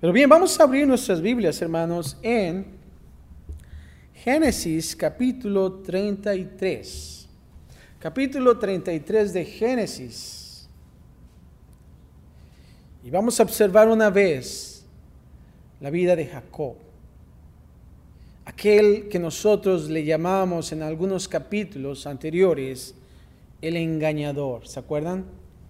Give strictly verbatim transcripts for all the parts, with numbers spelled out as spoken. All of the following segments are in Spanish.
Pero bien, vamos a abrir nuestras Biblias, hermanos, en Génesis capítulo treinta y tres. Capítulo treinta y tres de Génesis. Y vamos a observar una vez la vida de Jacob. Aquel que nosotros le llamamos en algunos capítulos anteriores el engañador, ¿se acuerdan?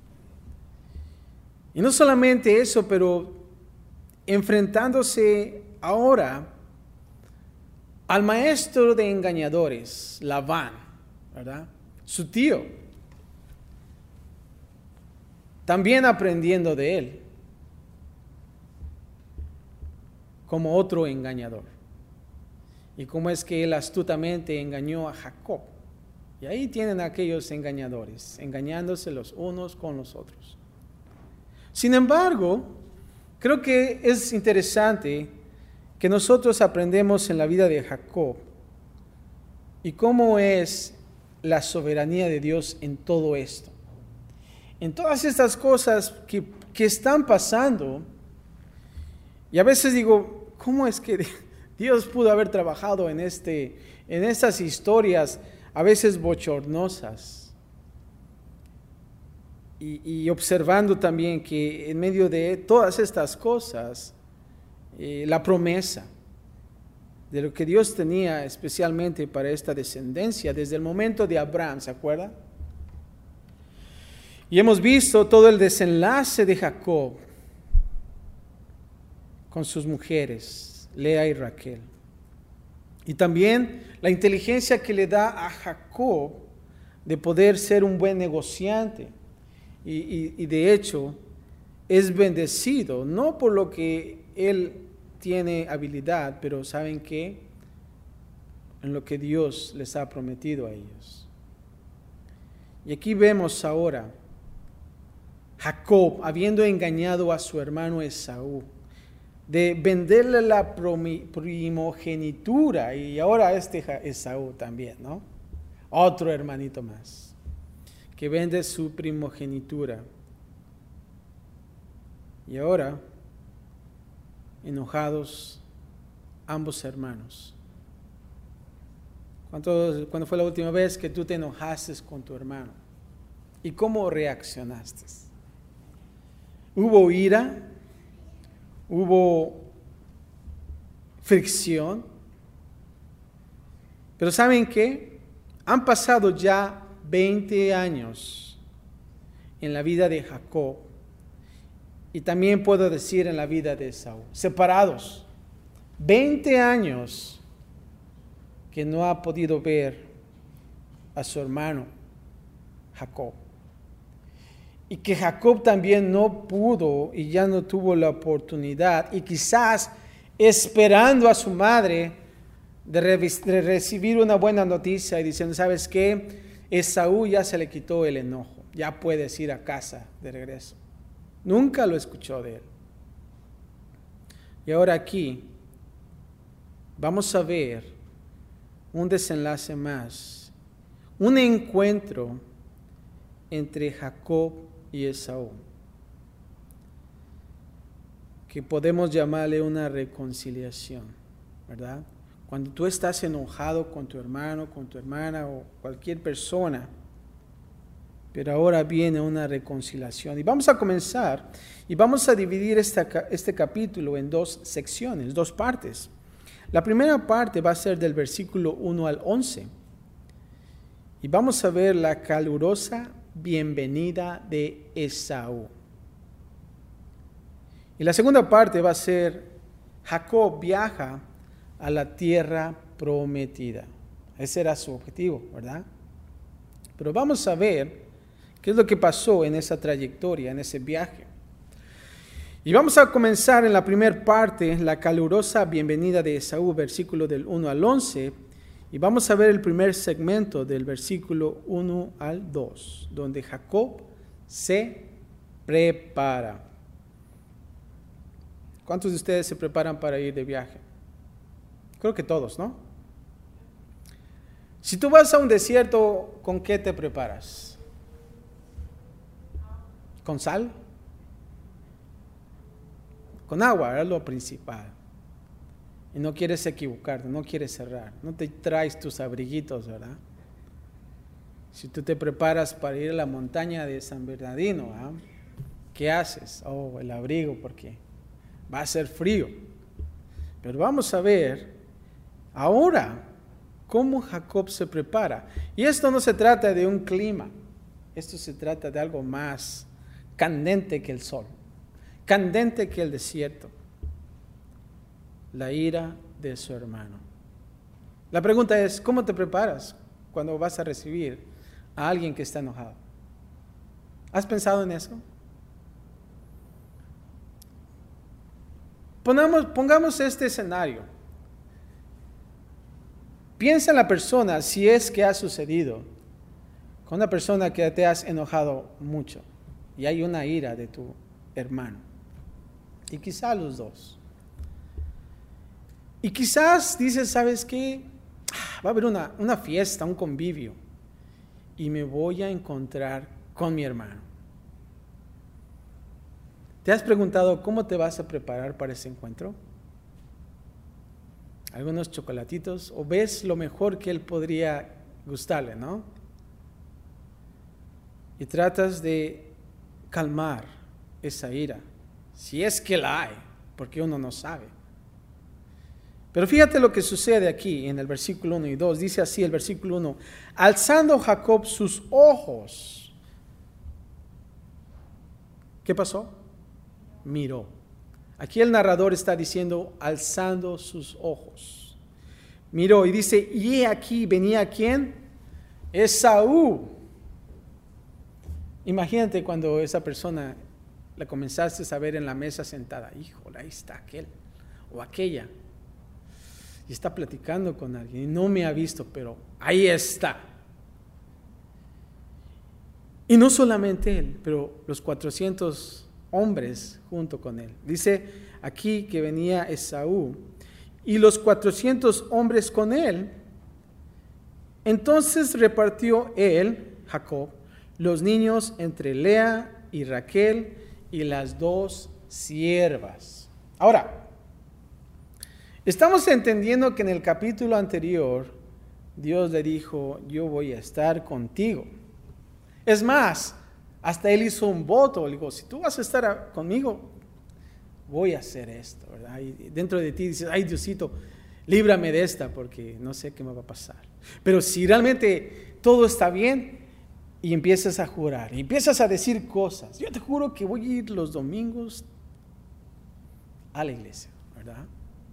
Y no solamente eso, pero enfrentándose ahora al maestro de engañadores, Labán, ¿verdad? Su tío, también aprendiendo de él como otro engañador. Y cómo es que él astutamente engañó a Jacob. Y ahí tienen a aquellos engañadores, engañándose los unos con los otros. Sin embargo, creo que es interesante que nosotros aprendemos en la vida de Jacob y cómo es la soberanía de Dios en todo esto. En todas estas cosas que, que están pasando, y a veces digo, ¿cómo es que Dios pudo haber trabajado en, este, en estas historias a veces bochornosas? Y, y observando también que en medio de todas estas cosas, eh, la promesa de lo que Dios tenía especialmente para esta descendencia desde el momento de Abraham, ¿se acuerdan? Y hemos visto todo el desenlace de Jacob con sus mujeres, Lea y Raquel. Y también la inteligencia que le da a Jacob de poder ser un buen negociante. Y, y, y de hecho es bendecido, no por lo que él tiene habilidad, pero ¿saben qué? En lo que Dios les ha prometido a ellos. Y aquí vemos ahora Jacob habiendo engañado a su hermano Esaú, de venderle la primogenitura, y ahora este Esaú también, ¿no? Otro hermanito más que vende su primogenitura. Y ahora, enojados ambos hermanos. ¿Cuánto, ¿Cuándo fue la última vez que tú te enojaste con tu hermano? ¿Y cómo reaccionaste? ¿Hubo ira? ¿Hubo fricción? Pero ¿saben qué? Han pasado ya veinte años en la vida de Jacob, y también puedo decir en la vida de Esaú, separados, veinte años que no ha podido ver a su hermano Jacob, y que Jacob también no pudo y ya no tuvo la oportunidad, y quizás esperando a su madre de, re- de recibir una buena noticia y diciendo, ¿sabes qué? Esaú ya se le quitó el enojo, ya puedes ir a casa de regreso. Nunca lo escuchó de él. Y ahora aquí vamos a ver un desenlace más, un encuentro entre Jacob y Esaú, que podemos llamarle una reconciliación, ¿verdad? Cuando tú estás enojado con tu hermano, con tu hermana o cualquier persona, pero ahora viene una reconciliación. Y vamos a comenzar y vamos a dividir esta, este capítulo en dos secciones, dos partes. La primera parte va a ser del versículo uno al once. Y vamos a ver la calurosa bienvenida de Esaú. Y la segunda parte va a ser Jacob viaja a la tierra prometida. Ese era su objetivo, ¿verdad? Pero vamos a ver qué es lo que pasó en esa trayectoria, en ese viaje. Y vamos a comenzar en la primera parte, la calurosa bienvenida de Esaú, versículo del uno al once, y vamos a ver el primer segmento del versículo uno al dos, donde Jacob se prepara. ¿Cuántos de ustedes se preparan para ir de viaje? Creo que todos, ¿no? Si tú vas a un desierto, ¿con qué te preparas? ¿Con sal? con agua, es lo principal. Y no quieres equivocarte, no quieres cerrar, no te traes tus abriguitos, ¿verdad? Si tú te preparas para ir a la montaña de San Bernardino, ¿ah? ¿Qué haces? Oh, el abrigo, porque va a ser frío. Pero vamos a ver ahora cómo Jacob se prepara. Y esto no se trata de un clima, esto se trata de algo más candente que el sol, candente que el desierto, la ira de su hermano. La pregunta es, ¿cómo te preparas cuando vas a recibir a alguien que está enojado? ¿Has pensado en eso? Pongamos, pongamos este escenario. Piensa en la persona, si es que ha sucedido, con una persona que te has enojado mucho y hay una ira de tu hermano, y quizá los dos. Y quizás dices, ¿sabes qué? Va a haber una, una fiesta, un convivio, y me voy a encontrar con mi hermano. ¿Te has preguntado cómo te vas a preparar para ese encuentro? Algunos chocolatitos, o ves lo mejor que él podría gustarle, ¿no? Y tratas de calmar esa ira, si es que la hay, porque uno no sabe. Pero fíjate lo que sucede aquí en el versículo uno y dos. Dice así el versículo uno: alzando Jacob sus ojos. ¿Qué pasó? Miró. Aquí el narrador está diciendo alzando sus ojos. Miró y dice, y he aquí venía ¿quién? Esaú. Imagínate cuando esa persona la comenzaste a ver en la mesa sentada. Híjole, ahí está aquel o aquella. Y está platicando con alguien y no me ha visto, pero ahí está. Y no solamente él, pero los cuatrocientos hombres junto con él. Dice aquí que venía Esaú y los cuatrocientos hombres con él. Entonces repartió él, Jacob, los niños entre Lea y Raquel y las dos siervas. Ahora, estamos entendiendo que en el capítulo anterior Dios le dijo, yo voy a estar contigo. Es más, hasta él hizo un voto, le dijo, si tú vas a estar a, conmigo, voy a hacer esto, ¿verdad? Y dentro de ti dices, ay Diosito, líbrame de esta porque no sé qué me va a pasar. Pero si realmente todo está bien y empiezas a jurar, y empiezas a decir cosas, yo te juro que voy a ir los domingos a la iglesia, ¿verdad?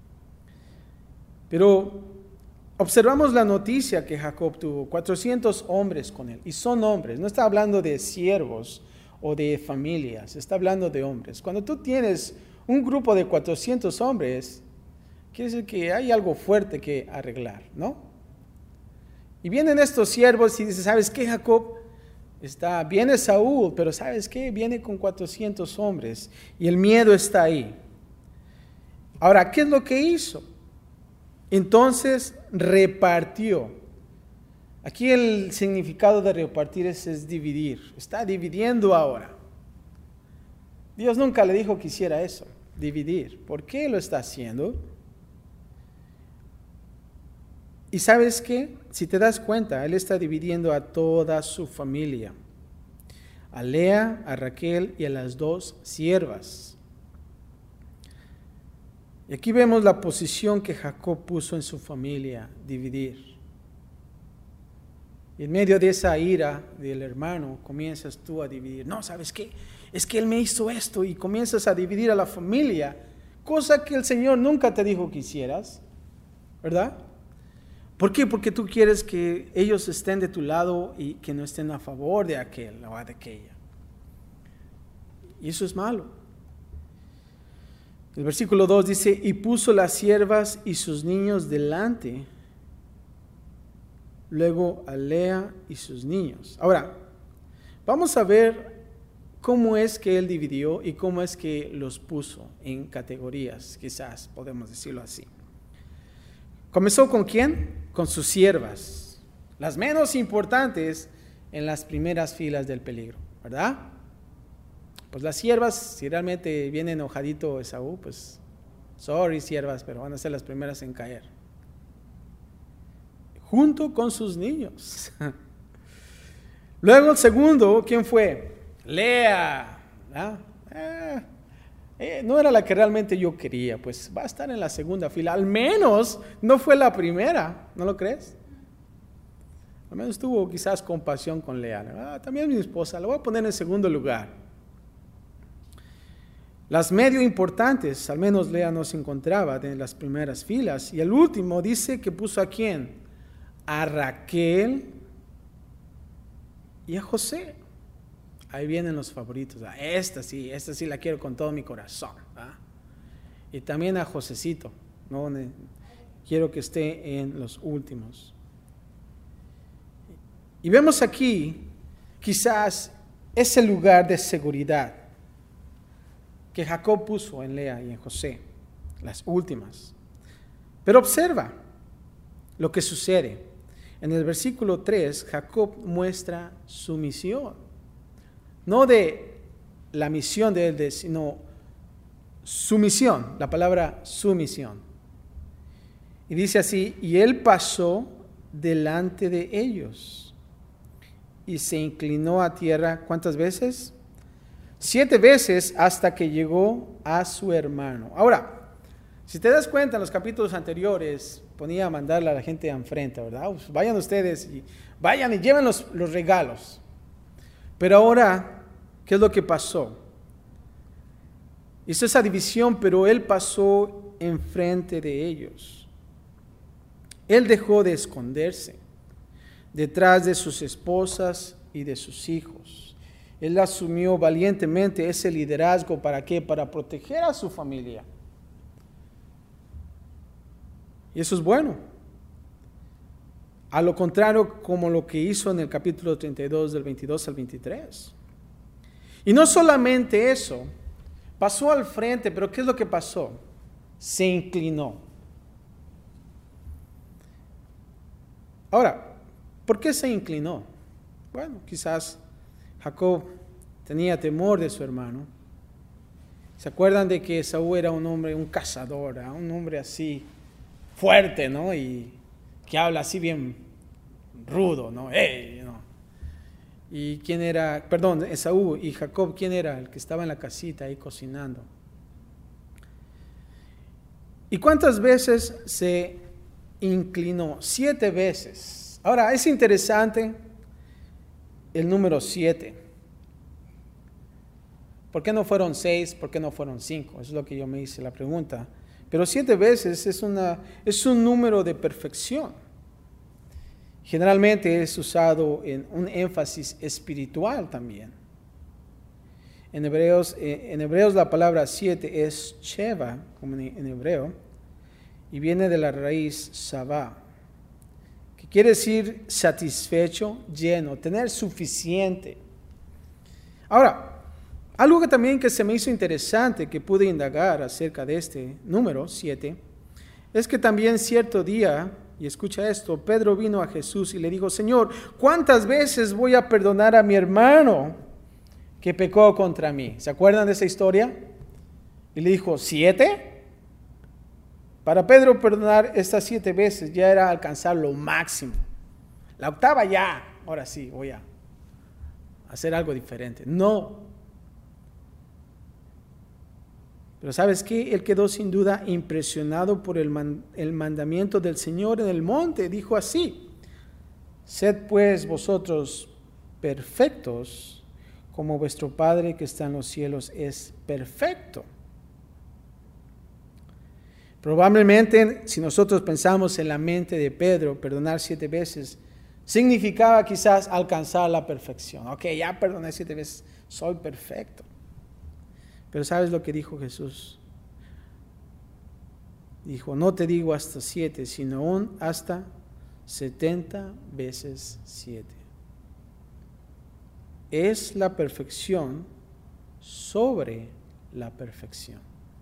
Pero observamos la noticia que Jacob tuvo, cuatrocientos hombres con él, y son hombres, no está hablando de siervos o de familias, está hablando de hombres. Cuando tú tienes un grupo de cuatrocientos hombres, quiere decir que hay algo fuerte que arreglar, ¿no? Y vienen estos siervos y dicen, ¿sabes qué, Jacob? Está, viene Saúl, pero ¿sabes qué? Viene con cuatrocientos hombres y el miedo está ahí. Ahora, ¿qué es lo que hizo? Entonces repartió. Aquí el significado de repartir es, es dividir. Está dividiendo ahora. Dios nunca le dijo que hiciera eso, dividir. ¿Por qué lo está haciendo? Y ¿sabes qué? Si te das cuenta, Él está dividiendo a toda su familia. A Lea, a Raquel y a las dos siervas. Y aquí vemos la posición que Jacob puso en su familia, dividir. Y en medio de esa ira del hermano, comienzas tú a dividir. No, ¿sabes qué? Es que él me hizo esto y comienzas a dividir a la familia, cosa que el Señor nunca te dijo que hicieras, ¿verdad? ¿Por qué? Porque tú quieres que ellos estén de tu lado y que no estén a favor de aquel o de aquella. Y eso es malo. El versículo dos dice, y puso las siervas y sus niños delante, luego a Lea y sus niños. Ahora, vamos a ver cómo es que él dividió y cómo es que los puso en categorías, quizás podemos decirlo así. ¿Comenzó con quién? Con sus siervas, las menos importantes en las primeras filas del peligro, ¿verdad? Pues las siervas, si realmente viene enojadito Esaú, pues sorry siervas, pero van a ser las primeras en caer. Junto con sus niños. Luego el segundo, ¿quién fue? Lea. ¿Ah? Eh, eh, no era la que realmente yo quería, pues va a estar en la segunda fila. Al menos no fue la primera, ¿no lo crees? Al menos tuvo quizás compasión con Lea. Ah, también mi esposa, la voy a poner en segundo lugar. Las medio importantes, al menos Lea no se encontraba en las primeras filas. Y el último dice que puso a quién? A Raquel y a José. Ahí vienen los favoritos. Ah, esta sí, esta sí la quiero con todo mi corazón. ¿Ah? Y también a Josecito. ¿No? Quiero que esté en los últimos. Y vemos aquí quizás ese lugar de seguridad que Jacob puso en Lea y en José, las últimas. Pero observa lo que sucede. En el versículo tres, Jacob muestra su misión. No de la misión de él, sino su misión, la palabra sumisión. Y dice así, y él pasó delante de ellos y se inclinó a tierra, ¿cuántas veces? Siete veces hasta que llegó a su hermano. Ahora, si te das cuenta, en los capítulos anteriores ponía a mandarle a la gente enfrente, ¿verdad? Pues vayan ustedes y vayan y lleven los, los regalos. Pero ahora, ¿qué es lo que pasó? Hizo esa división, pero él pasó enfrente de ellos. Él dejó de esconderse detrás de sus esposas y de sus hijos. Él asumió valientemente ese liderazgo. ¿Para qué? Para proteger a su familia. Y eso es bueno. A lo contrario, como lo que hizo en el capítulo treinta y dos, del veintidós al veintitrés. Y no solamente eso, pasó al frente, pero ¿qué es lo que pasó? Se inclinó. Ahora, ¿por qué se inclinó? Bueno, quizás Jacob tenía temor de su hermano. ¿Se acuerdan de que Esaú era un hombre, un cazador, ¿eh? Un hombre así fuerte, ¿no? Y que habla así bien rudo, ¿no? ¡Ey! ¿no? ¿Y quién era? Perdón, Esaú y Jacob, ¿quién era? El que estaba en la casita ahí cocinando. ¿Y cuántas veces se inclinó? Siete veces. Ahora, es interesante el número siete. ¿Por qué no fueron seis? ¿Por qué no fueron cinco? Eso es lo que yo me hice la pregunta. Pero siete veces es, una, es un número de perfección. Generalmente es usado en un énfasis espiritual también. En Hebreos, en Hebreos la palabra siete es sheva, como en hebreo, y viene de la raíz sabá, que quiere decir satisfecho, lleno, tener suficiente. Ahora, algo que también que se me hizo interesante, que pude indagar acerca de este número siete, es que también cierto día, y escucha esto, Pedro vino a Jesús y le dijo, Señor, ¿cuántas veces voy a perdonar a mi hermano que pecó contra mí? ¿Se acuerdan de esa historia? Y le dijo, ¿siete? Para Pedro perdonar estas siete veces ya era alcanzar lo máximo. La octava ya, ahora sí, voy a hacer algo diferente. No. Pero ¿sabes qué? Él quedó sin duda impresionado por el, man, el mandamiento del Señor en el monte. Dijo así, sed pues vosotros perfectos, como vuestro Padre que está en los cielos es perfecto. Probablemente, si nosotros pensamos en la mente de Pedro, perdonar siete veces, significaba quizás alcanzar la perfección. Ok, ya perdoné siete veces, soy perfecto. Pero ¿sabes lo que dijo Jesús? Dijo, no te digo hasta siete, sino aún hasta setenta veces siete. Es la perfección sobre la perfección.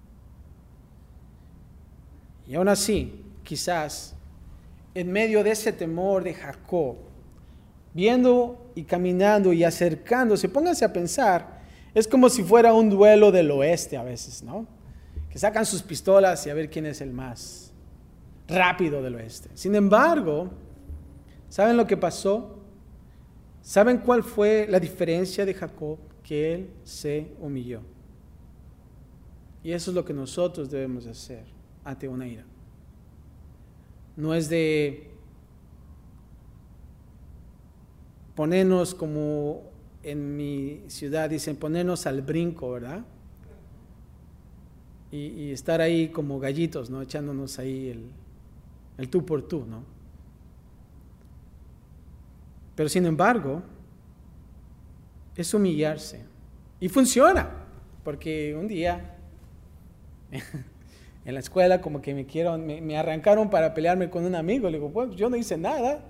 Y aún así, quizás, en medio de ese temor de Jacob, viendo y caminando y acercándose, pónganse a pensar, Es como si fuera un duelo del oeste a veces, ¿no? Que sacan sus pistolas y a ver quién es el más rápido del oeste. Sin embargo, ¿saben lo que pasó? ¿Saben cuál fue la diferencia de Jacob? Que él se humilló. Y eso es lo que nosotros debemos hacer ante una ira. No es de ponernos, como en mi ciudad dicen, ponernos al brinco, ¿verdad? Y, y estar ahí como gallitos, ¿no? Echándonos ahí el, el tú por tú, ¿no? Pero sin embargo, es humillarse. Y funciona, porque un día en la escuela como que me, quiero, me, me arrancaron para pelearme con un amigo. Le digo, pues yo no hice nada.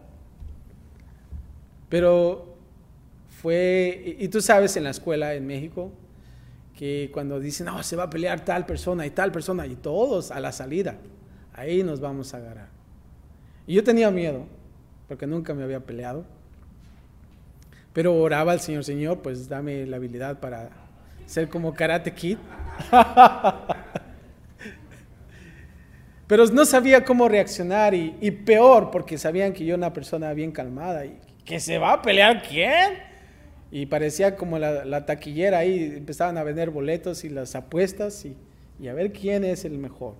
Pero fue, y, y tú sabes en la escuela en México, que cuando dicen, no, se va a pelear tal persona y tal persona, y todos a la salida, ahí nos vamos a agarrar. Y yo tenía miedo, porque nunca me había peleado. Pero oraba al Señor, Señor, pues dame la habilidad para ser como Karate Kid. Pero no sabía cómo reaccionar y, y peor, porque sabían que yo era una persona bien calmada. Y ¿que se va a pelear quién? Y parecía como la, la taquillera ahí, empezaban a vender boletos y las apuestas y, y a ver quién es el mejor.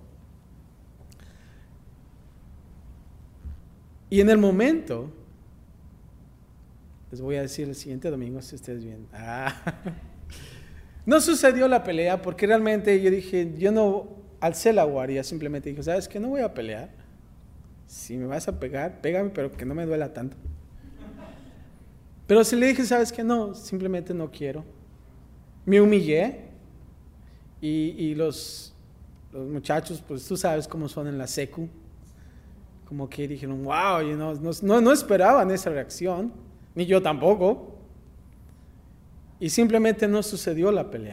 Y en el momento, les voy a decir el siguiente domingo si ustedes vienen. Ah. No sucedió la pelea porque realmente yo dije, yo no alcé la guardia, simplemente dije, ¿sabes qué? No voy a pelear. Si me vas a pegar, pégame, pero que no me duela tanto. Pero si le dije, ¿sabes qué? No, simplemente no quiero. Me humillé y, y los, los muchachos, pues tú sabes cómo son en la secu, como que dijeron, wow, you know, no, no, no esperaban esa reacción, ni yo tampoco. Y simplemente no sucedió la pelea.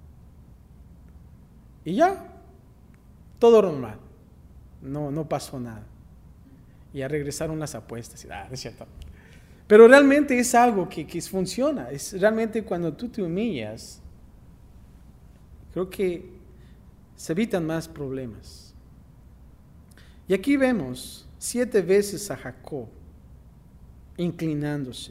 Y ya, todo normal. No, no pasó nada. Y ya regresaron las apuestas. Ah, es cierto. Pero realmente es algo que, que funciona. Es realmente cuando tú te humillas, creo que se evitan más problemas. Y aquí vemos siete veces a Jacob inclinándose.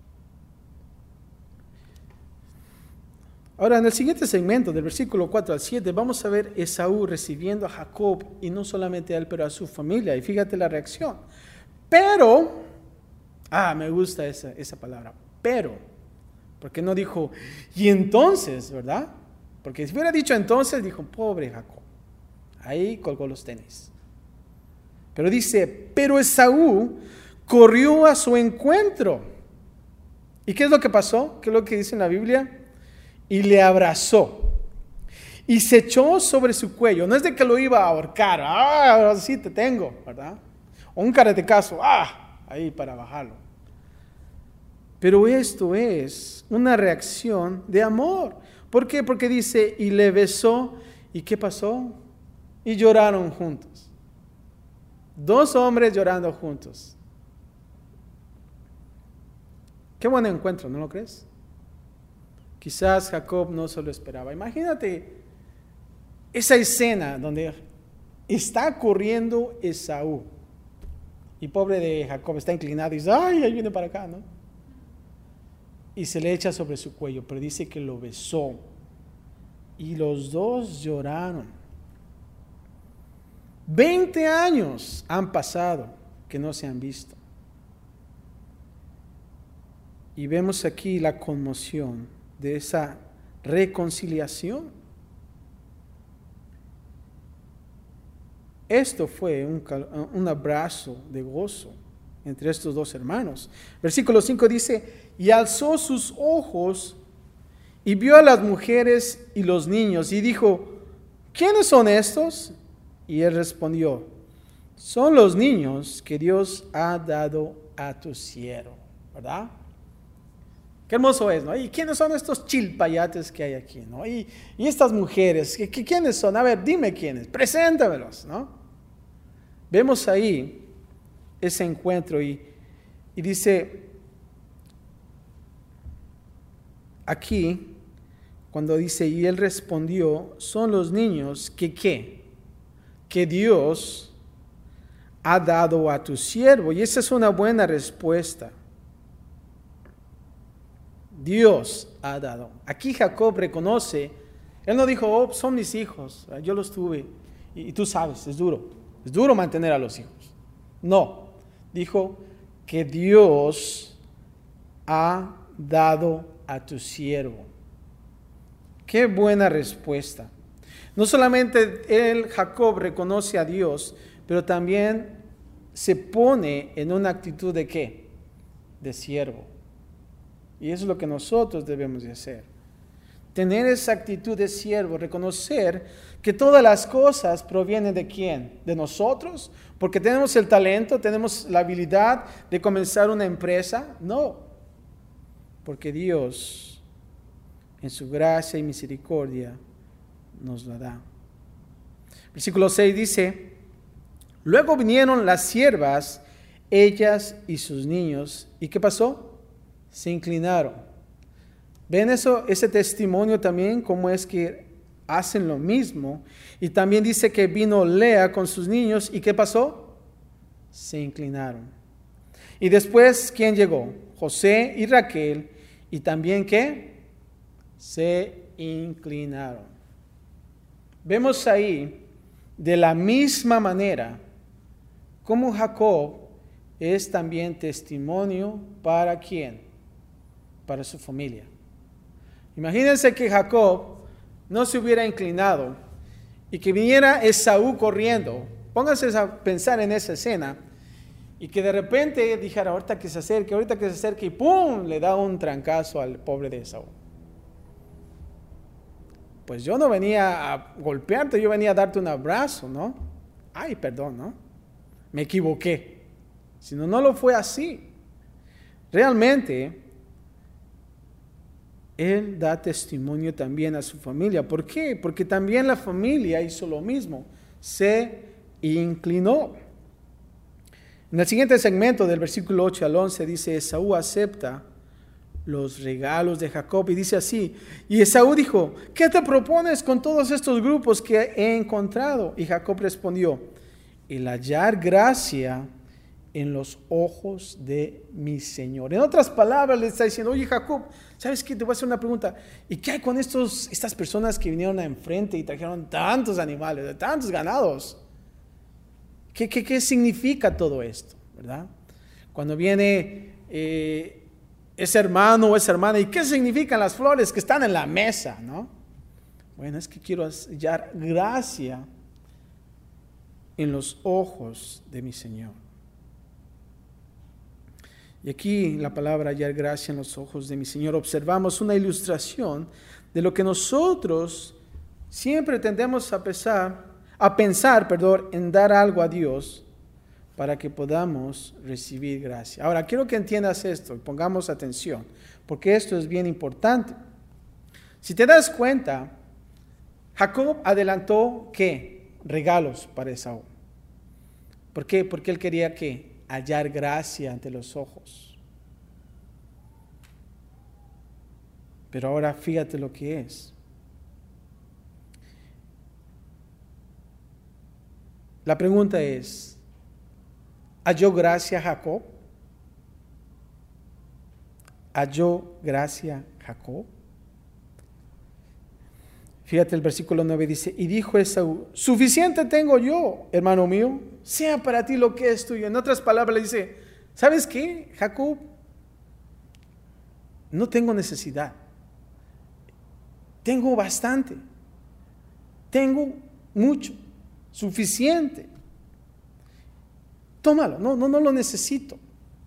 Ahora, en el siguiente segmento, del versículo cuatro al siete, vamos a ver Esaú recibiendo a Jacob, y no solamente a él, pero a su familia. Y fíjate la reacción. Pero, ah, me gusta esa, esa palabra, pero, porque no dijo, y entonces, ¿verdad? Porque si hubiera dicho entonces, dijo, pobre Jacob. Ahí colgó los tenis. Pero dice, pero Esaú corrió a su encuentro. ¿Y qué es lo que pasó? ¿Qué es lo que dice en la Biblia? Y le abrazó y se echó sobre su cuello. No es de que lo iba a ahorcar, ah, ahora sí te tengo, ¿verdad? O un karatecazo, ah, ahí para bajarlo. Pero esto es una reacción de amor. ¿Por qué? Porque dice, y le besó, ¿y qué pasó? Y lloraron juntos. Dos hombres llorando juntos. Qué buen encuentro, ¿no lo crees? Quizás Jacob no se lo esperaba. Imagínate esa escena donde está corriendo Esaú. Y pobre de Jacob está inclinado y dice, ay, ahí viene para acá, ¿no? Y se le echa sobre su cuello, pero dice que lo besó. Y los dos lloraron. Veinte años han pasado que no se han visto. Y vemos aquí la conmoción de esa reconciliación. Esto fue un, un abrazo de gozo entre estos dos hermanos. Versículo cinco dice, y alzó sus ojos y vio a las mujeres y los niños y dijo, ¿quiénes son estos? Y él respondió, son los niños que Dios ha dado a tu siervo, ¿verdad? Qué hermoso es, ¿no? ¿Y quiénes son estos chilpayates que hay aquí, ¿no? Y, y estas mujeres, ¿qué, ¿quiénes son? A ver, dime quiénes, preséntamelos, ¿no? Vemos ahí ese encuentro y, y dice, aquí, cuando dice, y él respondió, son los niños que ¿qué? Que Dios ha dado a tu siervo. Y esa es una buena respuesta. Dios ha dado. Aquí Jacob reconoce, él no dijo, oh, son mis hijos, yo los tuve. Y, y tú sabes, es duro, es duro mantener a los hijos. No, dijo que Dios ha dado a tu siervo. Qué buena respuesta. No solamente él, Jacob, reconoce a Dios, pero también se pone en una actitud de ¿qué? De siervo. Y eso es lo que nosotros debemos de hacer. Tener esa actitud de siervo, reconocer que todas las cosas provienen de ¿quién? De nosotros, porque tenemos el talento, tenemos la habilidad de comenzar una empresa. No, porque Dios, en su gracia y misericordia, nos la da. Versículo seis dice, luego vinieron las siervas, ellas y sus niños. ¿Y qué pasó? Se inclinaron. ¿Ven eso? Ese testimonio también, cómo es que hacen lo mismo. Y también dice que vino Lea con sus niños. ¿Y qué pasó? Se inclinaron. Y después, ¿quién llegó? José y Raquel. Y también, ¿qué? Se inclinaron. Vemos ahí, de la misma manera, cómo Jacob es también testimonio para ¿quién? Para su familia. Imagínense que Jacob no se hubiera inclinado y que viniera Esaú corriendo. Pónganse a pensar en esa escena y que de repente dijera, ahorita que se acerque, ahorita que se acerque y ¡pum! Le da un trancazo al pobre de Esaú. Pues yo no venía a golpearte, yo venía a darte un abrazo, ¿no? Ay, perdón, ¿no? Me equivoqué. Si no, no lo fue así. Realmente, él da testimonio también a su familia. ¿Por qué? Porque también la familia hizo lo mismo. Se inclinó. En el siguiente segmento del versículo ocho al once dice, Esaú acepta los regalos de Jacob y dice así, y Esaú dijo, ¿qué te propones con todos estos grupos que he encontrado? Y Jacob respondió, el hallar gracia en los ojos de mi Señor. En otras palabras le está diciendo, oye Jacob, ¿sabes qué? Te voy a hacer una pregunta. ¿Y qué hay con estos, estas personas que vinieron a enfrente y trajeron tantos animales, tantos ganados? ¿Qué, qué, qué significa todo esto? ¿Verdad? Cuando viene eh, ese hermano o esa hermana, ¿y qué significan las flores que están en la mesa? ¿No? Bueno, es que quiero hallar gracia en los ojos de mi Señor. Y aquí la palabra hallar gracia en los ojos de mi Señor, observamos una ilustración de lo que nosotros siempre tendemos a pensar, a pensar, perdón, en dar algo a Dios para que podamos recibir gracia. Ahora, quiero que entiendas esto y pongamos atención, porque esto es bien importante. Si te das cuenta, Jacob adelantó, ¿qué? Regalos para Esaú. ¿Por qué? Porque él quería, ¿qué? Hallar gracia ante los ojos. Pero ahora fíjate lo que es. La pregunta es, ¿halló gracia Jacob? ¿Halló gracia Jacob? Fíjate el versículo nueve dice, y dijo Esaú, suficiente tengo yo, hermano mío, sea para ti lo que es tuyo. En otras palabras le dice, ¿sabes qué, Jacob? No tengo necesidad. Tengo bastante. Tengo mucho, suficiente. Tómalo, no, no, no lo necesito.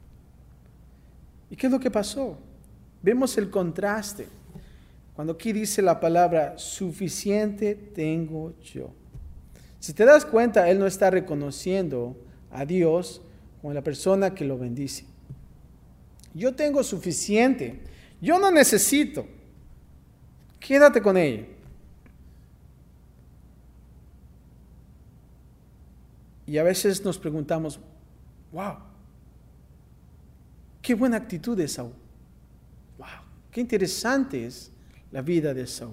¿Y qué es lo que pasó? Vemos el contraste. Cuando aquí dice la palabra, suficiente tengo yo. Si te das cuenta, él no está reconociendo a Dios como la persona que lo bendice. Yo tengo suficiente. Yo no necesito. Quédate con ella. Y a veces nos preguntamos, wow, qué buena actitud de Esaú. Wow, qué interesante es la vida de Esaú.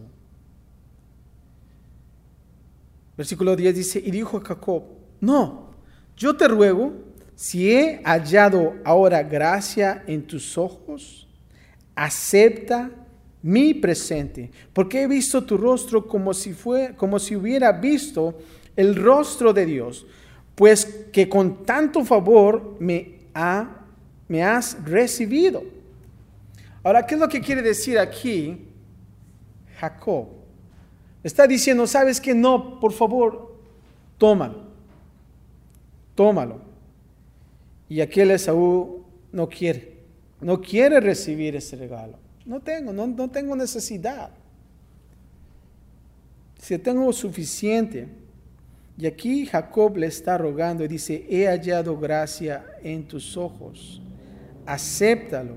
Versículo diez dice, y dijo Jacob, no, yo te ruego, si he hallado ahora gracia en tus ojos, acepta mi presente, porque he visto tu rostro como si fue, como si hubiera visto el rostro de Dios, pues que con tanto favor me, ha, me has recibido. Ahora, ¿qué es lo que quiere decir aquí Jacob? Está diciendo, ¿sabes qué? No, por favor, tómalo, tómalo. Y aquel Esaú no quiere, no quiere recibir ese regalo. No tengo, no, no tengo necesidad. Si tengo suficiente. Y aquí Jacob le está rogando y dice, he hallado gracia en tus ojos, acéptalo.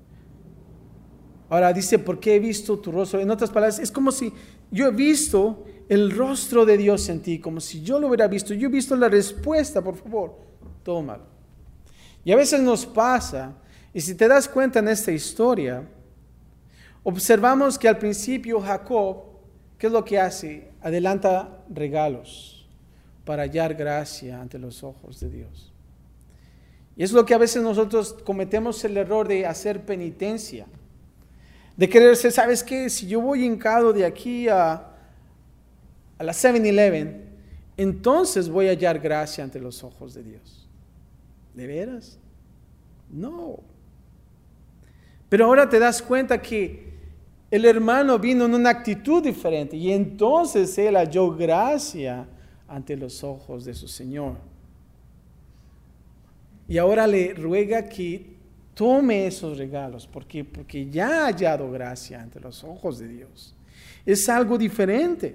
Ahora dice, porque he visto tu rostro. En otras palabras, es como si yo he visto el rostro de Dios en ti, como si yo lo hubiera visto. Yo he visto la respuesta, por favor, tómalo. Y a veces nos pasa, y si te das cuenta en esta historia, observamos que al principio Jacob, ¿qué es lo que hace? Adelanta regalos para hallar gracia ante los ojos de Dios. Y es lo que a veces nosotros cometemos el error de hacer penitencia. De querer ser, ¿sabes qué? Si yo voy hincado de aquí a, a la seven eleven, entonces voy a hallar gracia ante los ojos de Dios. ¿De veras? No. Pero ahora te das cuenta que el hermano vino en una actitud diferente y entonces él halló gracia ante los ojos de su Señor. Y ahora le ruega que tome esos regalos, porque, porque ya ha hallado gracia ante los ojos de Dios. Es algo diferente.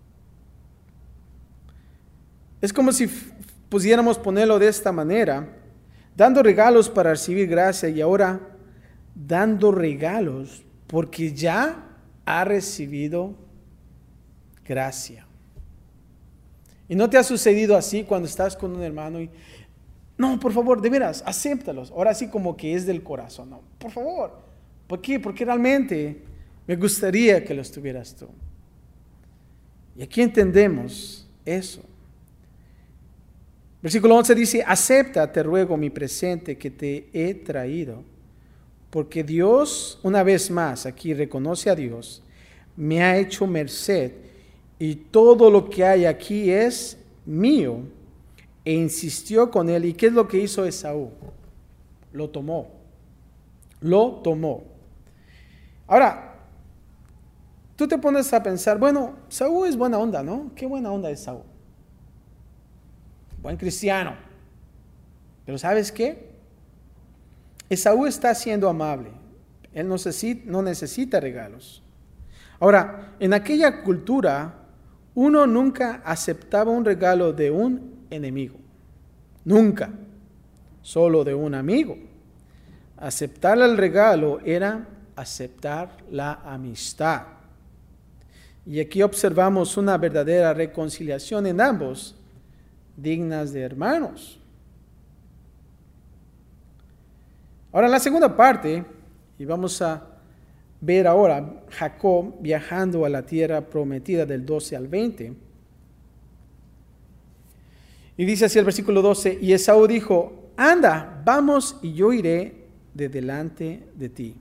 Es como si pudiéramos ponerlo de esta manera, dando regalos para recibir gracia y ahora dando regalos porque ya ha recibido gracia. ¿Y no te ha sucedido así cuando estás con un hermano y no, por favor, de veras, acéptalos? Ahora sí como que es del corazón. No, por favor. ¿Por qué? Porque realmente me gustaría que los tuvieras tú. Y aquí entendemos eso. Versículo once dice, acepta, te ruego, mi presente que te he traído, porque Dios, una vez más, aquí reconoce a Dios, me ha hecho merced y todo lo que hay aquí es mío. E insistió con él. ¿Y qué es lo que hizo Esaú? Lo tomó. Lo tomó. Ahora, tú te pones a pensar, bueno, Esaú es buena onda, ¿no? ¿Qué buena onda es Esaú? Buen cristiano. Pero ¿sabes qué? Esaú está siendo amable. Él no necesita, no necesita regalos. Ahora, en aquella cultura, uno nunca aceptaba un regalo de un enemigo. Nunca. Solo de un amigo. Aceptar el regalo era aceptar la amistad. Y aquí observamos una verdadera reconciliación en ambos, dignas de hermanos. Ahora en la segunda parte, y vamos a ver ahora Jacob viajando a la tierra prometida del doce al veinte. Y dice así el versículo doce, y Esaú dijo, anda, vamos y yo iré de delante de ti.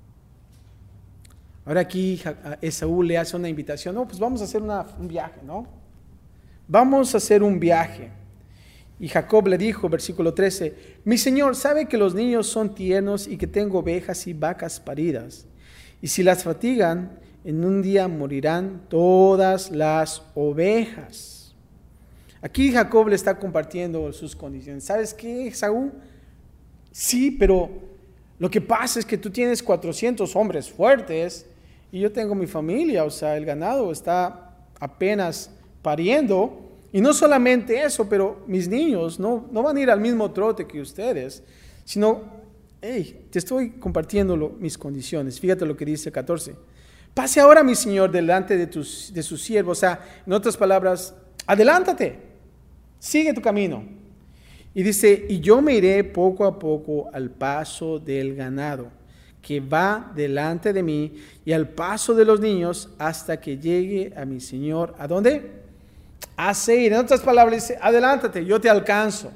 Ahora aquí Esaú le hace una invitación, no, pues vamos a hacer una, un viaje, ¿no? Vamos a hacer un viaje. Y Jacob le dijo, versículo trece, mi señor sabe que los niños son tiernos y que tengo ovejas y vacas paridas. Y si las fatigan, en un día morirán todas las ovejas. Aquí Jacob le está compartiendo sus condiciones. ¿Sabes qué, Esaú? Sí, pero lo que pasa es que tú tienes cuatrocientos hombres fuertes y yo tengo mi familia, o sea, el ganado está apenas pariendo. Y no solamente eso, pero mis niños no, no van a ir al mismo trote que ustedes, sino, hey, te estoy compartiendo lo, mis condiciones. Fíjate lo que dice catorce. Pase ahora, mi señor, delante de, tus, de su siervo. O sea, en otras palabras, adelántate, sigue tu camino. Y dice, y yo me iré poco a poco al paso del ganado, que va delante de mí y al paso de los niños hasta que llegue a mi Señor. ¿A dónde? A Seir. En otras palabras dice, adelántate, yo te alcanzo.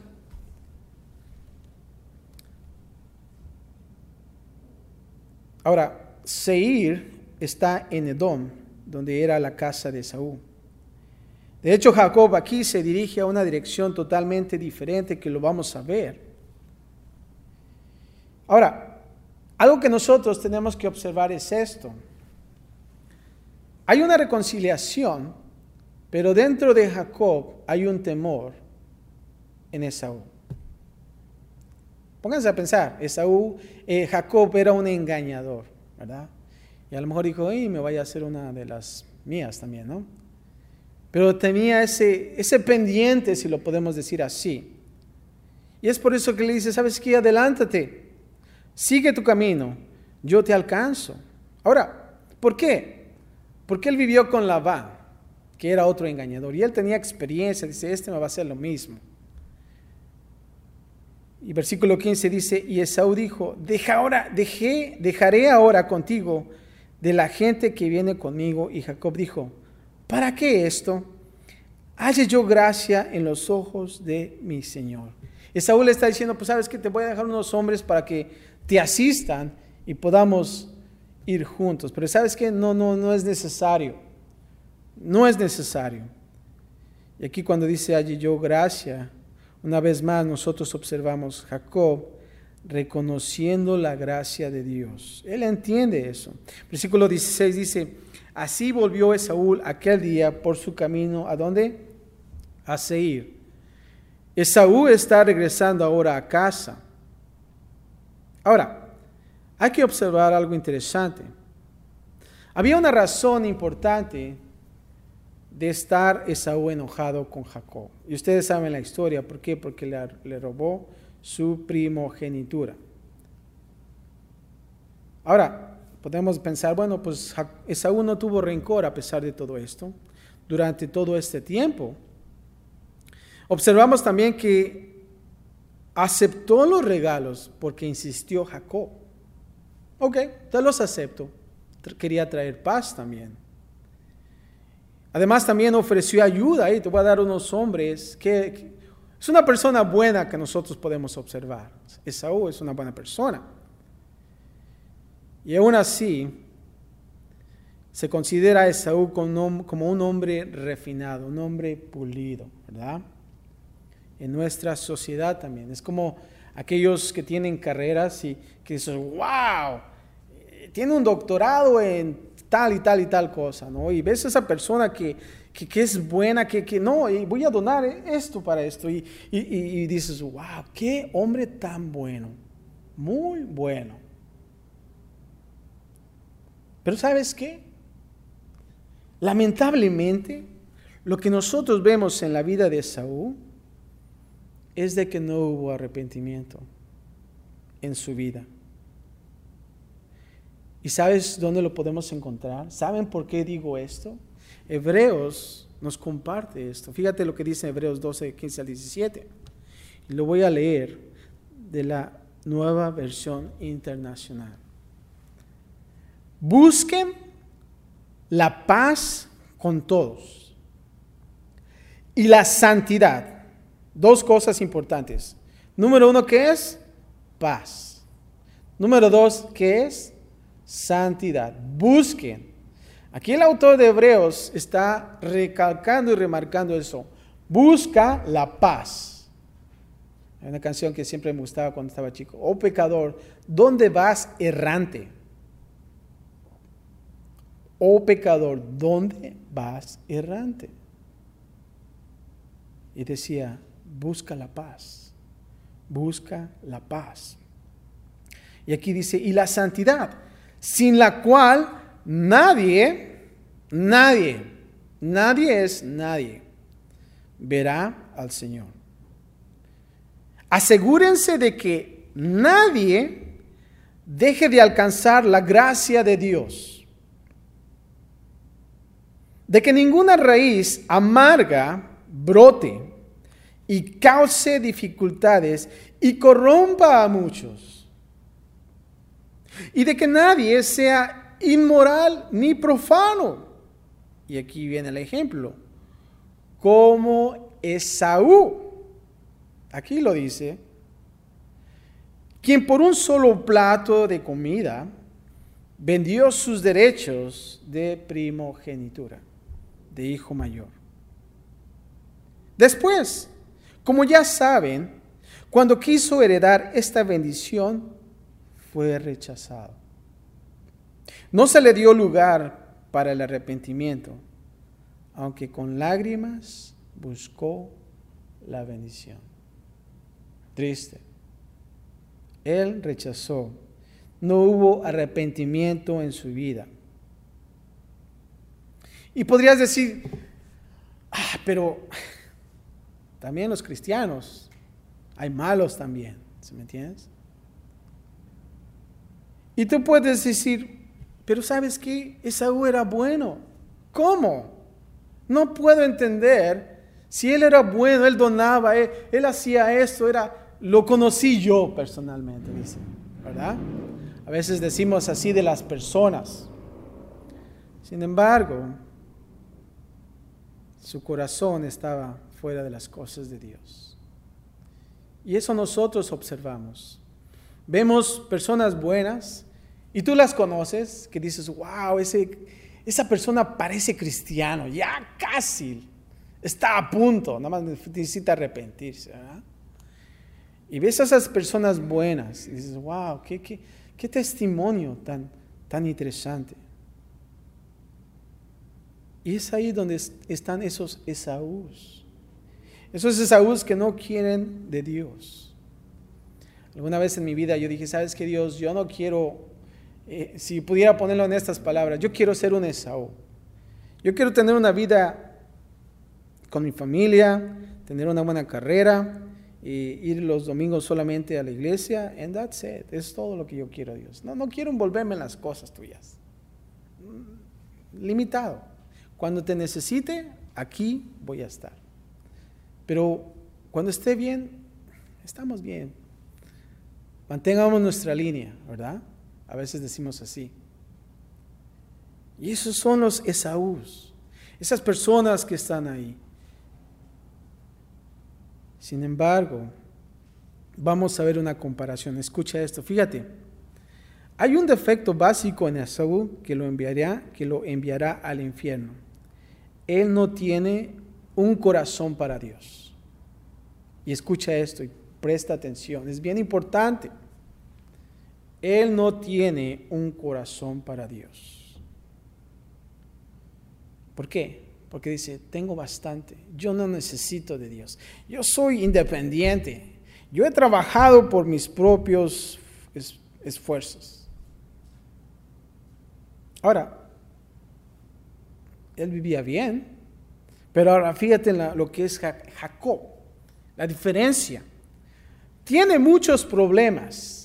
Ahora, Seir está en Edom, donde era la casa de Esaú. De hecho, Jacob aquí se dirige a una dirección totalmente diferente que lo vamos a ver. Ahora, algo que nosotros tenemos que observar es esto. Hay una reconciliación, pero dentro de Jacob hay un temor en Esaú. Pónganse a pensar, Esaú, eh, Jacob era un engañador, ¿verdad? Y a lo mejor dijo, y me vaya a hacer una de las mías también, ¿no? Pero tenía ese, ese pendiente, si lo podemos decir así. Y es por eso que le dice, ¿sabes qué? Adelántate, sigue tu camino, yo te alcanzo. Ahora, ¿por qué? Porque él vivió con Labán, que era otro engañador, y él tenía experiencia, dice, este me va a hacer lo mismo. Y versículo quince dice, y Esaú dijo, Deja ahora, dejé, dejaré ahora contigo de la gente que viene conmigo. Y Jacob dijo, ¿para qué esto? Halle yo gracia en los ojos de mi Señor. Esaú le está diciendo, pues sabes que te voy a dejar unos hombres para que te asistan y podamos ir juntos. Pero sabes que no, no, no es necesario. No es necesario. Y aquí cuando dice halle yo gracia, una vez más nosotros observamos Jacob reconociendo la gracia de Dios. Él entiende eso. Versículo dieciséis dice, así volvió Esaú aquel día por su camino, ¿a dónde? A Seir. Esaú está regresando ahora a casa. Ahora, hay que observar algo interesante. Había una razón importante de estar Esaú enojado con Jacob. Y ustedes saben la historia. ¿Por qué? Porque le, le robó su primogenitura. Ahora, podemos pensar, bueno, pues Esaú no tuvo rencor a pesar de todo esto, durante todo este tiempo. Observamos también que aceptó los regalos porque insistió Jacob. Ok, te los acepto. Quería traer paz también. Además también ofreció ayuda, y te voy a dar unos hombres que, que es una persona buena que nosotros podemos observar. Esaú es una buena persona. Y aún así, se considera a Esaú como un hombre refinado, un hombre pulido, ¿verdad? En nuestra sociedad también. Es como aquellos que tienen carreras y que dicen, wow, tiene un doctorado en tal y tal y tal cosa, ¿no? Y ves a esa persona que, que, que es buena, que, que no, y voy a donar esto para esto. Y, y, y dices, wow, qué hombre tan bueno, muy bueno. Pero ¿sabes qué? Lamentablemente, lo que nosotros vemos en la vida de Esaú es de que no hubo arrepentimiento en su vida. ¿Y sabes dónde lo podemos encontrar? ¿Saben por qué digo esto? Hebreos nos comparte esto. Fíjate lo que dice Hebreos doce, quince al diecisiete. Y lo voy a leer de la Nueva Versión Internacional. Busquen la paz con todos y la santidad. Dos cosas importantes. Número uno, ¿qué es? Paz. Número dos, ¿qué es? Santidad. Busquen. Aquí el autor de Hebreos está recalcando y remarcando eso. Busca la paz. Hay una canción que siempre me gustaba cuando estaba chico. Oh pecador, ¿dónde vas errante? Oh pecador, ¿dónde vas errante? Y decía, busca la paz. Busca la paz. Y aquí dice, y la santidad, sin la cual nadie, nadie, nadie es nadie, verá al Señor. Asegúrense de que nadie deje de alcanzar la gracia de Dios, de que ninguna raíz amarga brote y cause dificultades y corrompa a muchos. y de que nadie sea inmoral ni profano. Y aquí viene el ejemplo, como Esaú, aquí lo dice, quien por un solo plato de comida vendió sus derechos de primogenitura, de hijo mayor. Después, como ya saben, cuando quiso heredar esta bendición, fue rechazado. No se le dio lugar para el arrepentimiento, aunque con lágrimas buscó la bendición. Triste. Él rechazó. No hubo arrepentimiento en su vida. Y podrías decir, ah, pero también los cristianos, hay malos también, ¿sí me entiendes? Y tú puedes decir, pero ¿sabes qué? Esaú era bueno. ¿Cómo? No puedo entender. Si él era bueno, él donaba, él, él hacía esto, era, lo conocí yo personalmente, dice, ¿verdad? A veces decimos así de las personas. Sin embargo, su corazón estaba fuera de las cosas de Dios. Y eso nosotros observamos. Vemos personas buenas y tú las conoces, que dices, wow, ese, esa persona parece cristiano, ya casi está a punto, nada más necesita arrepentirse, ¿verdad? Y ves a esas personas buenas y dices, wow, qué, qué, qué testimonio tan, tan interesante. Y es ahí donde están esos Esaús. Esos Esaús que no quieren de Dios. Alguna vez en mi vida yo dije, ¿sabes qué, Dios? Yo no quiero, eh, si pudiera ponerlo en estas palabras, yo quiero ser un Esaú. Yo quiero tener una vida con mi familia, tener una buena carrera, y ir los domingos solamente a la iglesia, and that's it. Es todo lo que yo quiero, Dios. No, no quiero envolverme en las cosas tuyas. Limitado. Cuando te necesite, aquí voy a estar. Pero cuando esté bien, estamos bien. Mantengamos nuestra línea, ¿verdad? A veces decimos así. Y esos son los Esaús, esas personas que están ahí. Sin embargo, vamos a ver una comparación. Escucha esto, fíjate. Hay un defecto básico en Esaú que lo enviará, que lo enviará al infierno. Él no tiene un corazón para Dios. Y escucha esto y presta atención, es bien importante. Él no tiene un corazón para Dios. ¿Por qué? Porque dice, tengo bastante, yo no necesito de Dios. Yo soy independiente. Yo he trabajado por mis propios es, esfuerzos. Ahora, él vivía bien, pero ahora fíjate en la, lo que es Jacob, la diferencia. Tiene muchos problemas,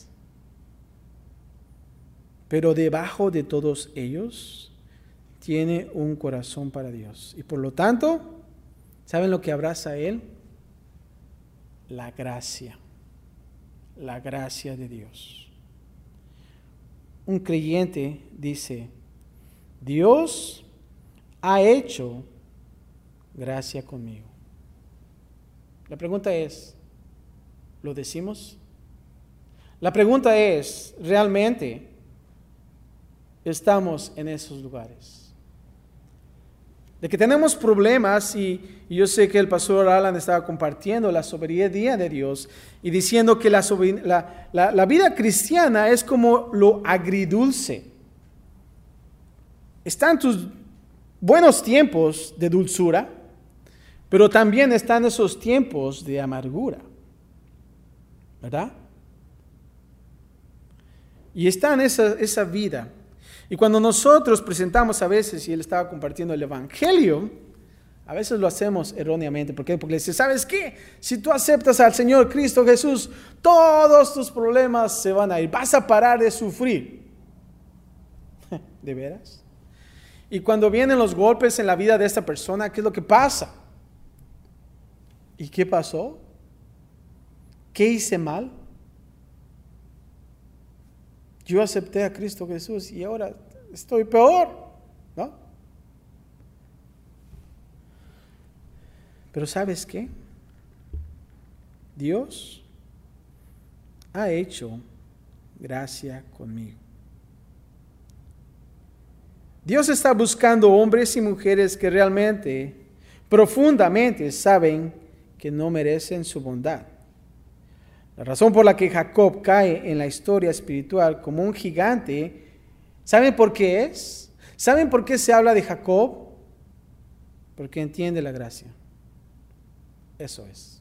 pero debajo de todos ellos tiene un corazón para Dios. Y por lo tanto, ¿saben lo que abraza a él? La gracia. La gracia de Dios. Un creyente dice, Dios ha hecho gracia conmigo. La pregunta es, ¿lo decimos? La pregunta es, ¿realmente estamos en esos lugares? De que tenemos problemas, y, y yo sé que el pastor Alan estaba compartiendo la soberanía de Dios y diciendo que la, la, la, la vida cristiana es como lo agridulce. Están tus buenos tiempos de dulzura, pero también están esos tiempos de amargura, ¿verdad? Y está en esa, esa vida. Y cuando nosotros presentamos a veces, y él estaba compartiendo el evangelio, a veces lo hacemos erróneamente. ¿Por qué? Porque le dice, ¿sabes qué? Si tú aceptas al Señor Cristo Jesús, todos tus problemas se van a ir. Vas a parar de sufrir. ¿De veras? Y cuando vienen los golpes en la vida de esta persona, ¿qué es lo que pasa? ¿Y qué pasó? ¿Qué hice mal? yo acepté a Cristo Jesús y ahora estoy peor, ¿no? Pero ¿sabes qué? Dios ha hecho gracia conmigo. Dios está buscando hombres y mujeres que realmente, profundamente saben que no merecen su bondad. La razón por la que Jacob cae en la historia espiritual como un gigante, ¿saben por qué es? ¿Saben por qué se habla de Jacob? Porque entiende la gracia. Eso es.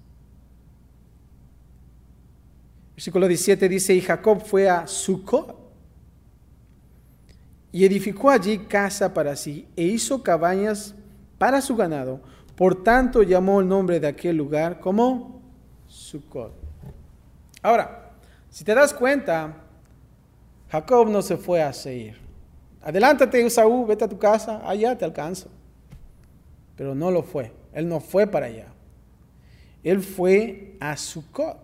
Versículo diecisiete dice, y Jacob fue a Sucot y edificó allí casa para sí e hizo cabañas para su ganado. Por tanto llamó el nombre de aquel lugar como Sucot. Ahora, si te das cuenta, Jacob no se fue a Seir. Adelántate, Esaú, vete a tu casa, allá te alcanzo. Pero no lo fue. Él no fue para allá. Él fue a Sucot.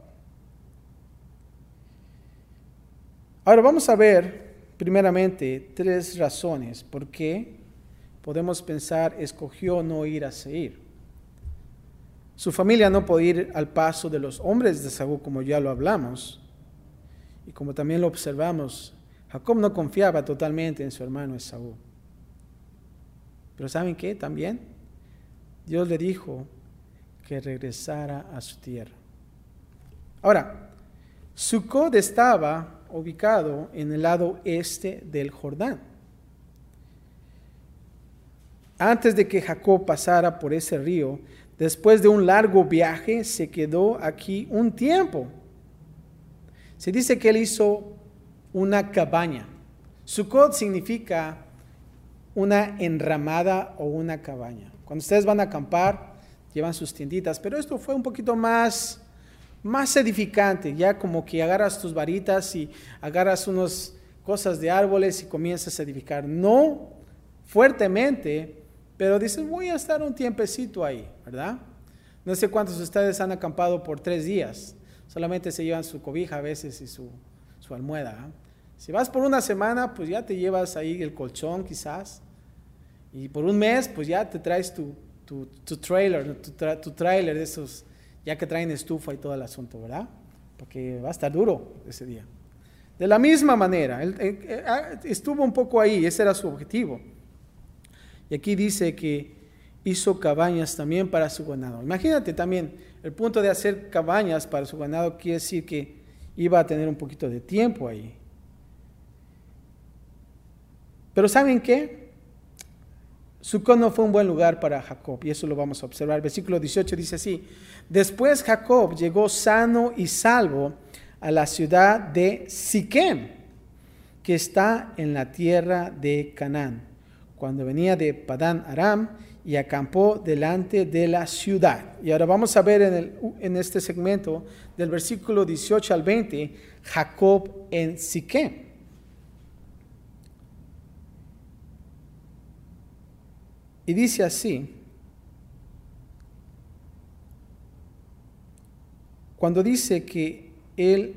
Ahora vamos a ver primeramente tres razones por qué podemos pensar escogió no ir a Seir. Su familia no podía ir al paso de los hombres de Esaú, como ya lo hablamos. Y como también lo observamos, Jacob no confiaba totalmente en su hermano Esaú. Pero ¿saben qué? También Dios le dijo que regresara a su tierra. Ahora, Sucot estaba ubicado en el lado este del Jordán. Antes de que Jacob pasara por ese río, después de un largo viaje, se quedó aquí un tiempo. Se dice que él hizo una cabaña. Sucot significa una enramada o una cabaña. Cuando ustedes van a acampar, llevan sus tienditas, pero esto fue un poquito más, más edificante, ya como que agarras tus varitas y agarras unas cosas de árboles y comienzas a edificar. No fuertemente, pero dices, voy a estar un tiempecito ahí, ¿verdad? No sé cuántos de ustedes han acampado por tres días. Solamente se llevan su cobija a veces y su, su almohada. ¿eh? Si vas por una semana, pues ya te llevas ahí el colchón quizás. Y por un mes, pues ya te traes tu, tu, tu trailer, tu, tra, tu trailer de esos, ya que traen estufa y todo el asunto, ¿verdad? Porque va a estar duro ese día. De la misma manera, él, él, él, estuvo un poco ahí, ese era su objetivo. Y aquí dice que hizo cabañas también para su ganado. Imagínate también, el punto de hacer cabañas para su ganado quiere decir que iba a tener un poquito de tiempo ahí. Pero ¿saben qué? Sucot no fue un buen lugar para Jacob, y eso lo vamos a observar. El versículo dieciocho dice así: después Jacob llegó sano y salvo a la ciudad de Siquem, que está en la tierra de Canaán, cuando venía de Padán Aram, y acampó delante de la ciudad. Y ahora vamos a ver en, el, en este segmento del versículo dieciocho al veinte, Jacob en Siquem. Y dice así: cuando dice que él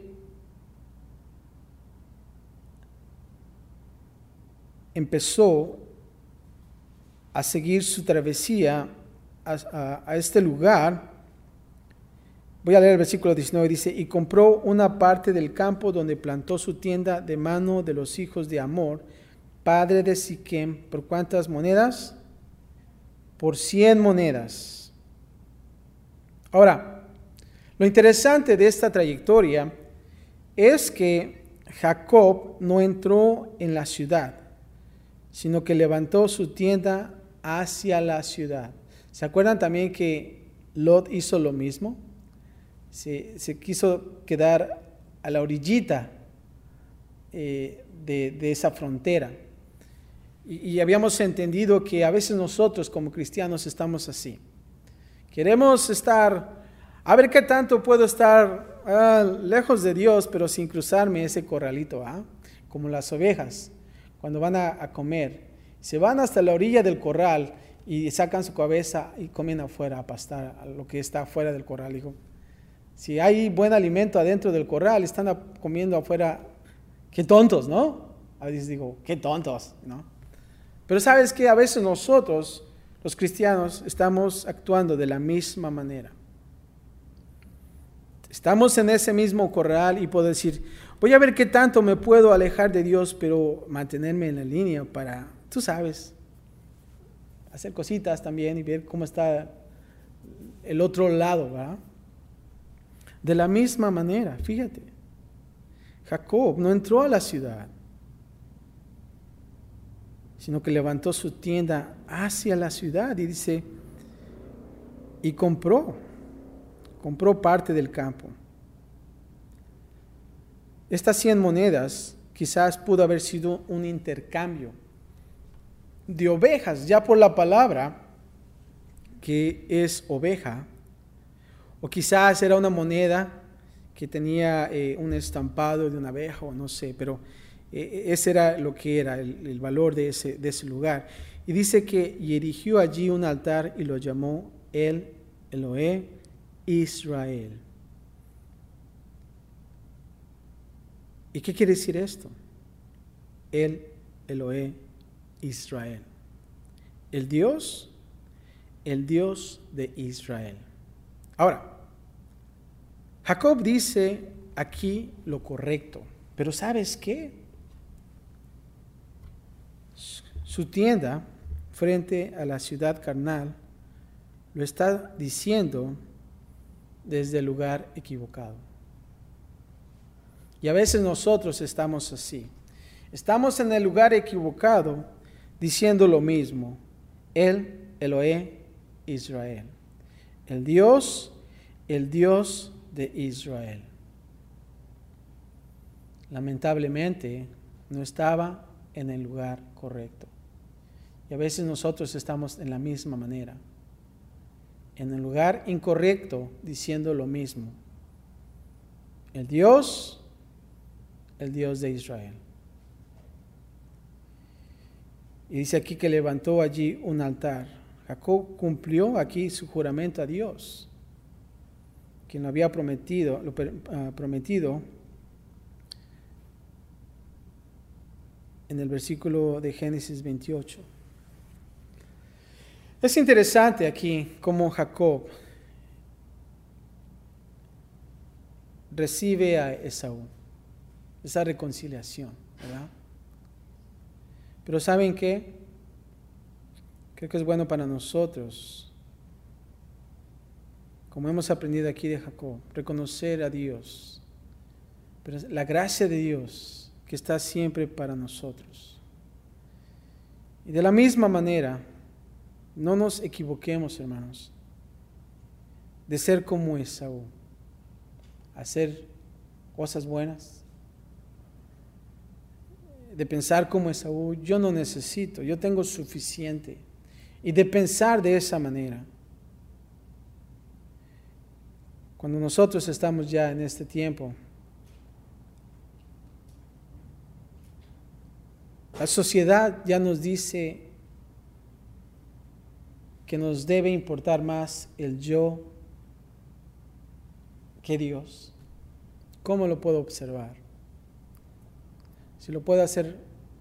empezó a seguir su travesía a, a, a este lugar, voy a leer el versículo diecinueve, dice: y compró una parte del campo donde plantó su tienda de mano de los hijos de Hamor, padre de Siquem. ¿Por cuántas monedas? Por cien monedas. Ahora, lo interesante de esta trayectoria es que Jacob no entró en la ciudad, sino que levantó su tienda hacia la ciudad. ¿Se acuerdan también que Lot hizo lo mismo? Se, se quiso quedar a la orillita eh, de, de esa frontera. Y, y habíamos entendido que a veces nosotros como cristianos estamos así. Queremos estar, a ver qué tanto puedo estar ah, lejos de Dios, pero sin cruzarme ese corralito, ¿ah? Como las ovejas, cuando van a, a comer. Se van hasta la orilla del corral y sacan su cabeza y comen afuera a pastar a lo que está afuera del corral. Digo, si hay buen alimento adentro del corral, están a, comiendo afuera, Qué tontos, ¿no? A veces digo, qué tontos, ¿no? Pero sabes que a veces nosotros, los cristianos, estamos actuando de la misma manera. Estamos en ese mismo corral y puedo decir, voy a ver qué tanto me puedo alejar de Dios, pero mantenerme en la línea para, tú sabes, hacer cositas también y ver cómo está el otro lado, ¿verdad? De la misma manera, fíjate, Jacob no entró a la ciudad, sino que levantó su tienda hacia la ciudad y dice, y compró, compró parte del campo. Estas cien monedas quizás pudo haber sido un intercambio de ovejas, ya por la palabra que es oveja, o quizás era una moneda que tenía eh, un estampado de una abeja, o no sé, pero eh, ese era lo que era el, el valor de ese, de ese lugar. Y dice que y erigió allí un altar y lo llamó El Elohe Israel. ¿Y qué quiere decir esto? El Elohe Israel. El Dios, el Dios de Israel. Ahora, Jacob dice aquí lo correcto, pero ¿sabes qué? Su tienda frente a la ciudad carnal lo está diciendo desde el lugar equivocado. Y a veces nosotros estamos así. Estamos en el lugar equivocado diciendo lo mismo. El Elohe Israel. El Dios, el Dios de Israel. Lamentablemente no estaba en el lugar correcto. Y a veces nosotros estamos en la misma manera. En el lugar incorrecto diciendo lo mismo. El Dios, el Dios de Israel. Y dice aquí que levantó allí un altar. Jacob cumplió aquí su juramento a Dios, quien lo había prometido, lo uh, prometido en el versículo de Génesis veintiocho. Es interesante aquí cómo Jacob recibe a Esaú, esa reconciliación, ¿verdad? Pero ¿saben qué? Creo que es bueno para nosotros, como hemos aprendido aquí de Jacob, reconocer a Dios, pero la gracia de Dios que está siempre para nosotros. Y de la misma manera, no nos equivoquemos, hermanos, de ser como Esaú, hacer cosas buenas, de pensar como Esaú, yo no necesito, yo tengo suficiente, y de pensar de esa manera. Cuando nosotros estamos ya en este tiempo, la sociedad ya nos dice que nos debe importar más el yo que Dios. ¿Cómo lo puedo observar? Si lo puedo hacer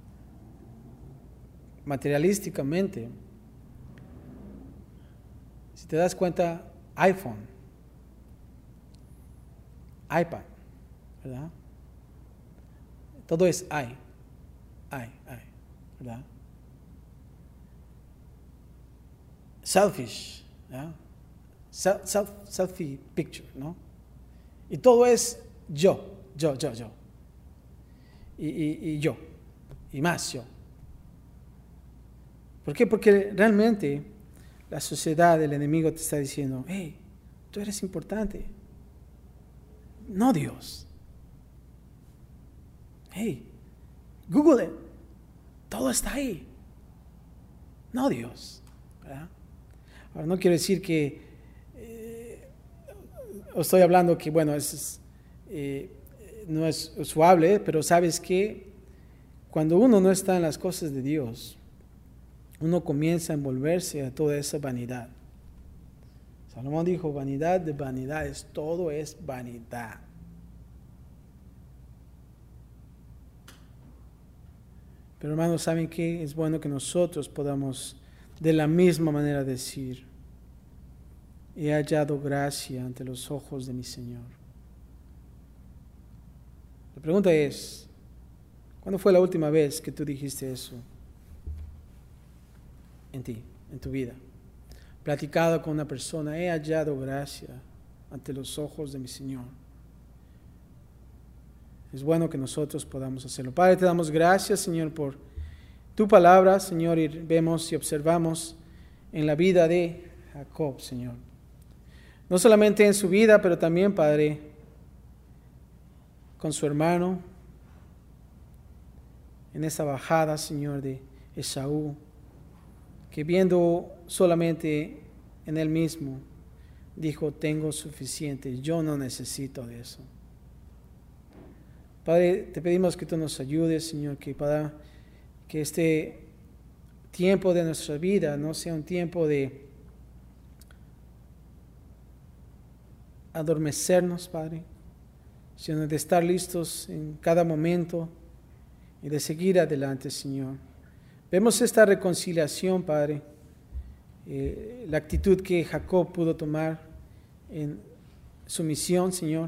materialísticamente, si te das cuenta, iPhone, iPad, ¿verdad? Todo es i, i, i, ¿verdad? Selfish, ¿verdad? Self, self, selfie picture, ¿no? Y todo es yo, yo, yo, yo. Y, y, y yo, y más yo. ¿Por qué? Porque realmente la sociedad, el enemigo te está diciendo, hey, tú eres importante. No Dios. Hey, Google it. Todo está ahí. No Dios. ¿Verdad? Ahora no quiero decir que eh, estoy hablando que, bueno, es, eh, no es usual, pero sabes que cuando uno no está en las cosas de Dios, uno comienza a envolverse a toda esa vanidad. Salomón dijo, vanidad de vanidades, todo es vanidad. Pero hermanos, ¿saben qué? Es bueno que nosotros podamos de la misma manera decir: he hallado gracia ante los ojos de mi Señor. La pregunta es, ¿cuándo fue la última vez que tú dijiste eso en ti, en tu vida? Platicado con una persona: he hallado gracia ante los ojos de mi Señor. Es bueno que nosotros podamos hacerlo. Padre, te damos gracias, Señor, por tu palabra, Señor, y vemos y observamos en la vida de Jacob, Señor. No solamente en su vida, pero también, Padre, con su hermano, en esa bajada, Señor, de Esaú, que viendo solamente en él mismo, dijo: tengo suficiente, yo no necesito de eso. Padre, te pedimos que tú nos ayudes, Señor, que, para, que este tiempo de nuestra vida no sea un tiempo de adormecernos, Padre, sino de estar listos en cada momento y de seguir adelante, Señor. Vemos esta reconciliación, Padre, eh, la actitud que Jacob pudo tomar en su misión, Señor.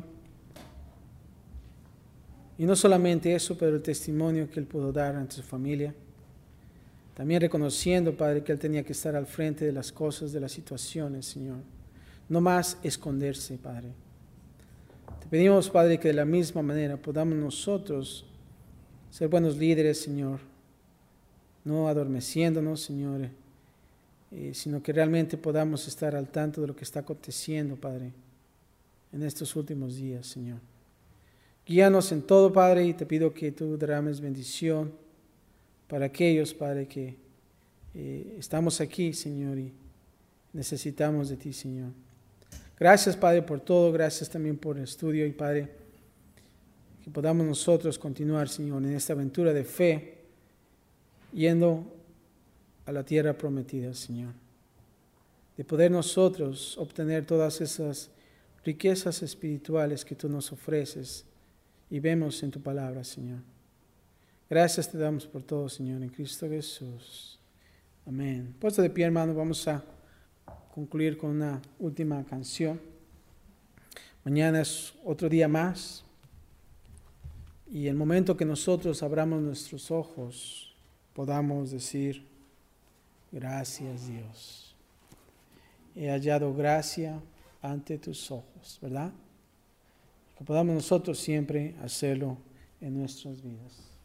Y no solamente eso, pero el testimonio que él pudo dar ante su familia. También reconociendo, Padre, que él tenía que estar al frente de las cosas, de las situaciones, Señor. No más esconderse, Padre. Te pedimos, Padre, que de la misma manera podamos nosotros ser buenos líderes, Señor. No adormeciéndonos, Señor, eh, sino que realmente podamos estar al tanto de lo que está aconteciendo, Padre, en estos últimos días, Señor. Guíanos en todo, Padre, y te pido que tú derrames bendición para aquellos, Padre, que eh, estamos aquí, Señor, y necesitamos de ti, Señor. Gracias, Padre, por todo. Gracias también por el estudio, y Padre, que podamos nosotros continuar, Señor, en esta aventura de fe, yendo a la tierra prometida, Señor. De poder nosotros obtener todas esas riquezas espirituales que tú nos ofreces y vemos en tu palabra, Señor. Gracias te damos por todo, Señor, en Cristo Jesús. Amén. Puesto de pie, hermano, vamos a concluir con una última canción. Mañana es otro día más. Y el momento que nosotros abramos nuestros ojos, podamos decir: gracias, Dios. He hallado gracia ante tus ojos, ¿verdad? Que podamos nosotros siempre hacerlo en nuestras vidas.